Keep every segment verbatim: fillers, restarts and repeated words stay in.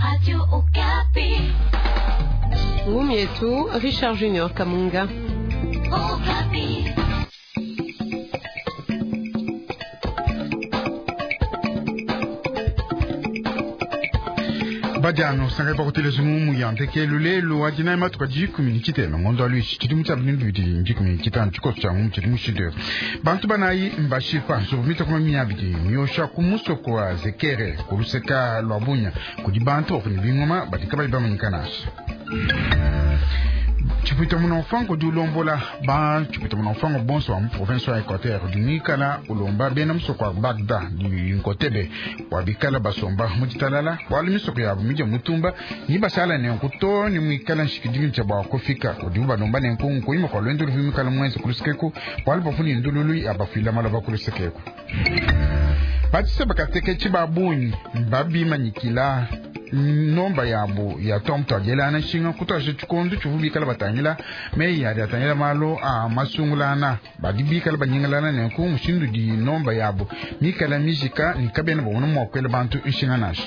Radio Okapi. Ngumi yetu Richard Junior Kamunga. Okapi. Badiano sanga pa kotele zumu yante ke lule lo ajina ma tuka ji community te ngondo alu chidimu tsa binu bidi ji community tan chiko tsa mu chidimu shide bantu banayi mbashifa so mita kuma mi abidi nyosha kumuso kwa zekere kuluseka lwabunya kudi bantu ofuni bingoma badika bali bamanyikanash Chupita munonfango du lombola ba chupita munonfango bonso am province ya Equateur du Nikala ulomba benam sokwa Bagda du Nkotebe wabikala basomba mujitalala wali misoko ya bumije mutumba yibasala ne nkuto ni mwikala nshikidimi chaba kofika udiba nomba ne nkungu kuyima kwa lwendo luvimikala mwenzi kulusikeko wali bafuni ndululu abafila malaba kulusikeko Batise bakateke chibabuni mbabi manyikila nomba yabo ya tomto agela na shinga kutashe chukondo chuvubi kala batangila me ya datangila malo a masungulana badibi kala banyingala na ku mushindu di nomba yabo mikala mizika ni kabena bono mokwele bantu ishinga nash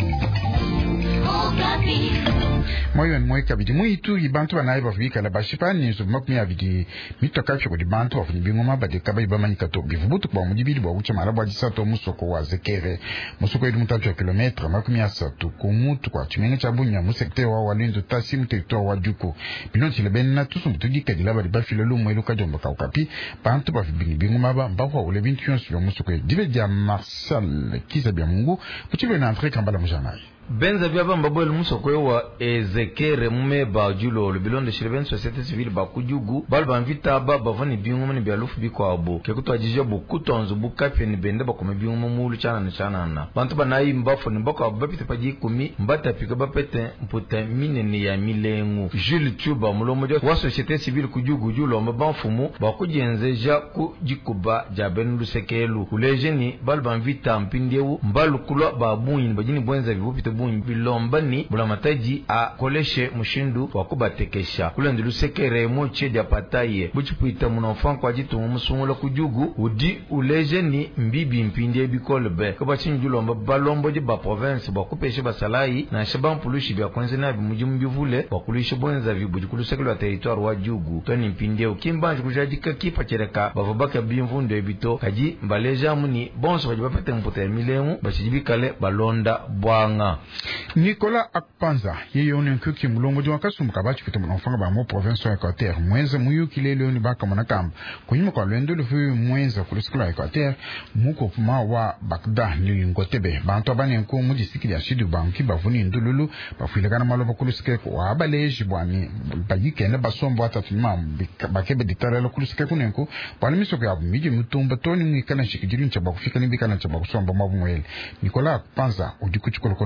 moyo ni moika bidi muitu ibantu banayi bafika la bashipa ni zo makmi abidi mitoka fiko di bantu afuni bingoma bade kaba ibamani kato bivubutu kwa mujibidi bwa uche marabu ajisato musoko wa zekere musoko edu mutatu ya kilometra makmi asatu kumutu kwa chimenge chabunya musekte wa walindu tasi mteto wa juko bilonchi lebena tusu mutudika dilaba di bafilo lumu elu kajomba kaukapi bantu bafibini bingoma ba mbakwa ule bintu yonsu ya musoko dibe dia Marcel Kiza bia mungu kuchibe na Afrika mbala mujanayi Benza biaba mbabwele musoko wa Ezekere mumeba julo lubilonde shireben societe civile bakujugu balba mvita baba vani biungu mani bialufu biko abo kekutu ajijia bukutonzu bukapi ni bende bakome biungu mulu chana na chana na bantu banayi mbafo ni mbako ababite paji kumi mbata pika bapete mputa mine ni ya milengu Jules Chuba mulomoja wa societe civile kujugu julo mbabanfumu bakujenzeja kujikuba jabenu lusekelu ulejeni balba mvita mpindiewu mbalu kulwa babunyi bajini bwenza vivupite bunyi bilombani bulamataji a koleshe mushindu wakubatekesha kulendi lusekere moche dia pataye buchipuita munofan kwa jitu musungula kujugu udi uleje ni mbibi mpinde bikolbe kabachinju lomba balombo di ba province bakupeshe basalayi na shaban pulushi bya kwenze na bimujimubivule bakulishe bonza vibuji kulusekelo wa territoire wa jugu toni mpinde ukimbanju kujadika kipa chereka bavabaka bimvundo ebito kaji mbaleja muni bonso bajibapete mpote milemu bachijibikale balonda bwanga Nicolas Akpanza yeyo ni nkuki mulongo di wakasum kabachi kutu mnofanga ba mo province ya Equateur mwenza muyu kilele ni baka monakam kunyima kwa lwendo lufu mwenza kulisikula Equateur muko kuma wa Bagda ni Nkotebe bantu abane nku muji sikili ya shidu banki bavuni ndululu bafuilekana malo bakulisike kwa abaleji bwani bayike ne basombo atatuma bakebe ditarelo kulisike kunenku bwani misoko ya miji mutumba toni mwikana shikijiri nchaba kufika nibikana nchaba kusombo mabumwele Nicolas Akpanza udikuchukolo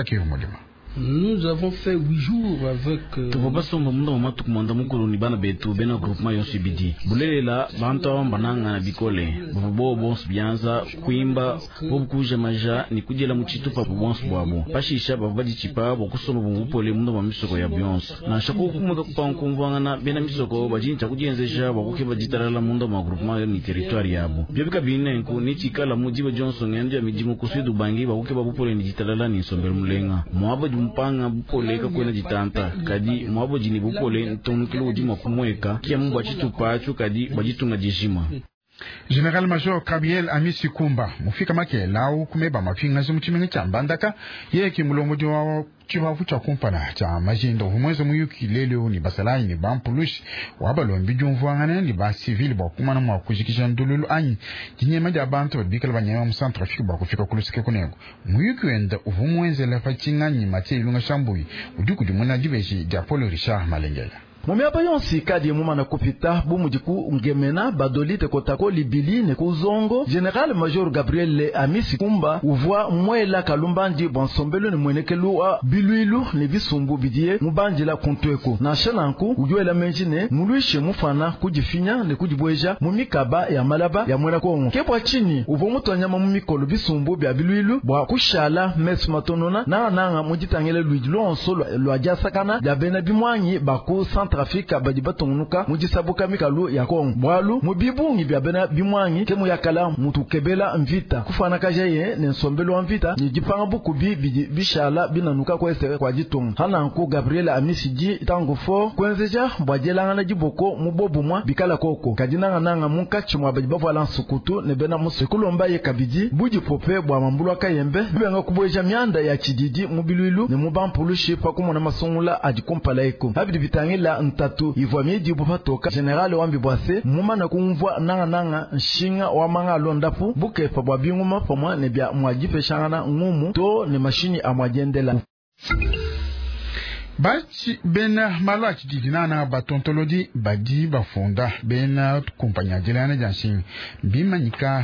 Nous avons fait huit jours avec tubabasomba munda wamatu kumanda mukuru ni bana betu bena groupement yonsi bidi bulelela bantu abambananga na bikole bubo bons bianza kuimba bobukuja maja ni kujela muchitu pa bons bwabo pashisha babadi chipa bokusoma bumupole munda wa misoko ya bons na shako kumuda kupankumvanga na bena misoko bajincha kujenzeja bakuke bajitarala munda wa groupement ni territoire yabo byobika bine nku ni chikala mujiba Johnson ngende ya mijimu kusidu bangi bakuke babupole ni jitarala ni sombel mulenga mwaba mpanga bupole ka kwena jitanta kadi mwabo jini bupole ntonukilo ujima kumweka kia mungu achitupachu kadi bajitunga jishima General Major Gabriel Amisi Kumba mufika make lao kumeba mafinga zimuchimenga chambandaka yeki mulongo jwa chibavu cha kumpana cha majindo humweza muyuki leleo ni basalayi ni bampulushi wabalombi jumvuangane ni ba civil ba kumana mwa kujikisha ndululu anyi jinyema ja bantu bikala banyema mu centre afrique ba kufika kulusike kunengo muyuki wenda uvumwenze la fachinga nyi mate ilunga shambui uduku jumuna jibeshi ja Paul Richard Malengela Mumiapa yonsi kadi muma na kupita bumujiku ngemena badolite kotako libili ne kuzongo General Major Gabriel Amisi Kumba uvwa mwela kalumbandi bonsombelo ni mwenekelu wa biluilu ni bisumbu bidie mubanji la kuntweko na shananku ujuela menjine muluishe mufana kujifinya ne kujibweja mumikaba ya malaba ya mwela kongo kebwa chini uvo mutonyama mumikolo bisumbu bya biluilu bwa kushala mesu matonona na nanga mujitangele luidilu onso lwa jasakana ya bena bimwanyi baku centre trafika badi batongunuka mujisabuka mikalu ya Kongo bwalu mubibungi bya bena bimwangi kemu yakala mutu kebela mvita kufana kajaye ne nsombelo mvita ni jipanga buku bi bishala binanuka kwese kwa jitung hana nku Gabriel Amisiji tango fo kwenzeja bwajela ngana jiboko mubobu mwa bikala koko kadina nanga munka chimwa badi bavala nsukutu ne bena musekulomba ye kabiji buji pope bwa mambulwa kayembe benga kubweja myanda ya chididi mubiluilu ne mubampulushi pa kumona masungula ajikumpala eko habidi bitangila ntatu ivwami di bupatoka general wambi bwase muma na kumvwa nanga nanga nshinga wa manga londapu buke pa bwa binguma pa mwa ne bya mwajipe shangana ngumu to ne mashini amwajendela Bachi bena malo achididi na batontolodi badi bafunda bena kumpanya jelana janshin bimanyika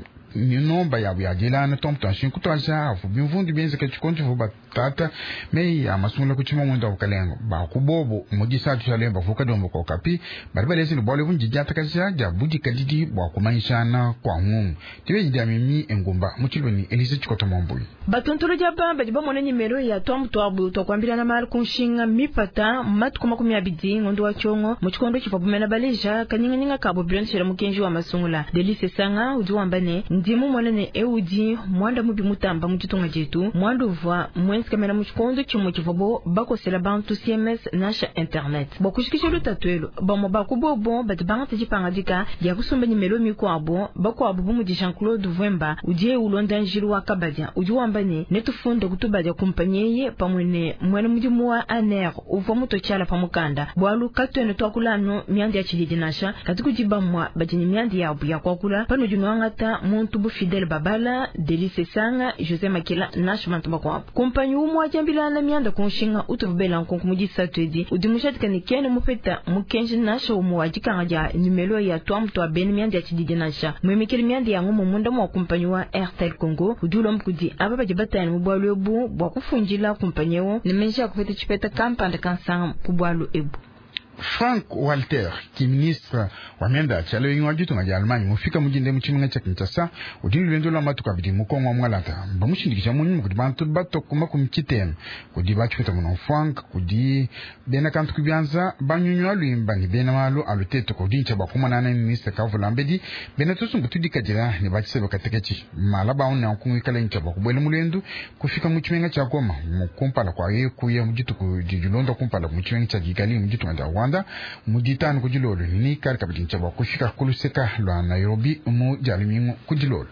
nino bayabu ya jelana tomtashin kutwaja afu bimvundi benze kachikonti fu batata mei amasungula kuchima mwenda ukalengo ba kubobo mujisa tushalemba fuka dombo kwa kapi baribalezi ni bole vunji jata kasha jabuji kadidi bwa kumaishana kwa ngungu tiwe jidamimi engumba muchilweni elise chikoto mwambui batontolo jaba badiba mwana nimero ya tomu tuwabu tuwakwambila na mara kunshinga mipata matu kuma kumi abidi ngondo wa chongo mchikondo chifabumena baleja kanyinga nyinga kabo bilon shira mukenji wa masungula delise sanga uji wambane ndimu mwana ne eudi mwanda mubi mutamba mchitonga jetu mwanda uva mwensi kamena mchikondo chimu chifabo bako sela bantu C M S nasha internet bakushikisha lutatuelo bamo bakubo bon badibanga tijipanga dika ya kusumba nimero miku abo bako abo bumu di Jean-Claude Vwemba ujie ulonda njiru wa kabadia uji wambane netufunde kutubadia kumpanyeye pamwene mwene mjimu wa aner uva muto chala pamukanda bwalu katwene tuakulano miandi ya chilidi nasha katiku jibamwa bajini miandi ya abu ya kwakula pano junuangata Montubu Fidel Babala Delice Sanga Jose Makela Nash Mantuba kwa kumpanyi umwa jambila na mianda kunshinga utuvubela nkonku mujisa twedi udimushatika ni kene mupeta mukenji nasha umwa jikanga ja numelo ya tuamtu wa beni miandi ya chididi nasha mwemekeli miandi ya ngumu munda mwa kumpanyi wa Airtel Congo udulo mkudi ababa jibata ya mbuwalu ebu bwa kufunjila kumpanyewo ni menja kufete chipeta kampanda kansanga kubwalu ebu Frank Walter, ki ministre wa mianda chalo yinwa jitu nga Almanya mufika mujinde mchimunga cha Kinshasa udini lwendo la matu kabidi mukongo wa mwalata bamushindikisha munyu kudi bantu bato kuma kumchitemu kudi bachukuta muna Frank kudi bena kantu kubianza banyunyo luimba ni bena malu aluteto kudi ncha bakuma nana ministre Kavula Mbedi bena tusungu tudika jira ni bachisebe katekechi malaba une wakungu ikala ncha bakubwele mulendu kufika mchimunga cha Goma mukumpala kwa ye kuya mjitu kujijulondo kumpala mchimunga cha Kigali mjitu nga Rwanda mujitani kujilolo ni kari kabidi nchaba kufika kuluseka lwa Nairobi mu jalimingo kujilolo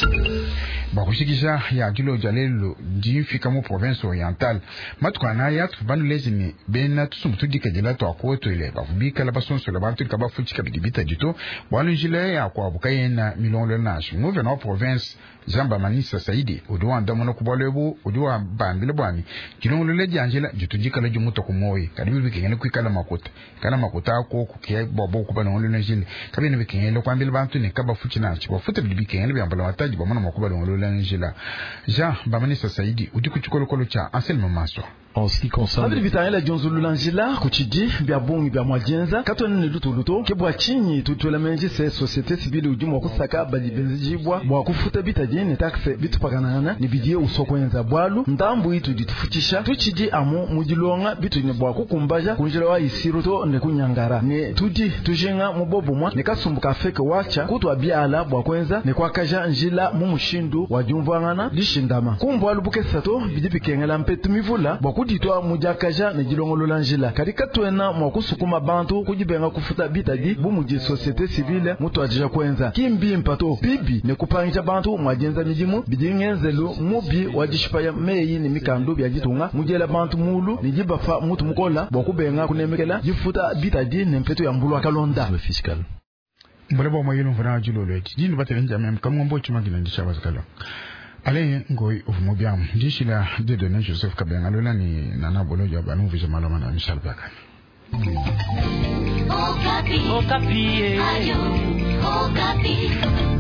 bakushikisha ya jilo jalelo jifika mu province orientale matukana ya tubanu lezini bena tusumutudika jela to akoto ile bafubika la basonso la bantu kaba fuchika bidibita jito bwanu jile ya kwa bukayena milongo nash ngove na province Jamba Manisa Saidi udwa ndamono kubalebo udwa bandile bwani kilongo leje Angela jutujika leje muto kumoyi kadibi bikengene kwikala makota kana makota ko kukiye bobo kubana ngolo njile kabine bikengene kwambile bantu ne kaba fuchina chibo futa bikengene byambala wataji bamana makubalo ngolo njila ja Bamanisa Saidi udi kuchikolo kolo cha Anselme Maso en ce qui concerne Abdi bitangela jonzulu langila kuchiji bya bongi bya mwajenza katone luto luto kebwa chinyi tutula menje se societe civile ujumo kusaka bali benzijibwa bwa kufuta bitajine taxe bitupakanana ni bidie usokwenza bwalu ndambu itu ditufutisha tuchiji amo mujilonga bitu ne bwa kukumbaja kunjira wa isiruto ne kunyangara ne tudi tujenga mubobo mwa ne kasumbuka feke wacha kutwa byala bwa kwenza ne kwakaja njila mu mushindu wa jumvangana dishindama kumbwalu bukesato bidipikengela mpetu mivula kuditwa mujakaja ne jilongolo lanjila kadika twena mwakusukuma bantu kujibenga kufuta bitadi bumuji societe civile mutu ajija kwenza kimbi mpato bibi ne kupangija bantu mwajenza mijimu bidingenzelu mubi wajishipaya meyi ni mikandu byajitunga mujela bantu mulu ni jibafa mutu mukola bokubenga kunemekela jifuta bitadi ne mpeto ya mbulu akalonda fiscal mbolebo moyelo mfana jilolo eti jini batele njame kamwombo chumagina ndishabaza kala ale ngoi uvumubiamu ndishila dedo na Joseph Kabenga lola ni nana bolo joba nuvisha maloma na Michel Bakani Okapi Okapi Ayo Okapi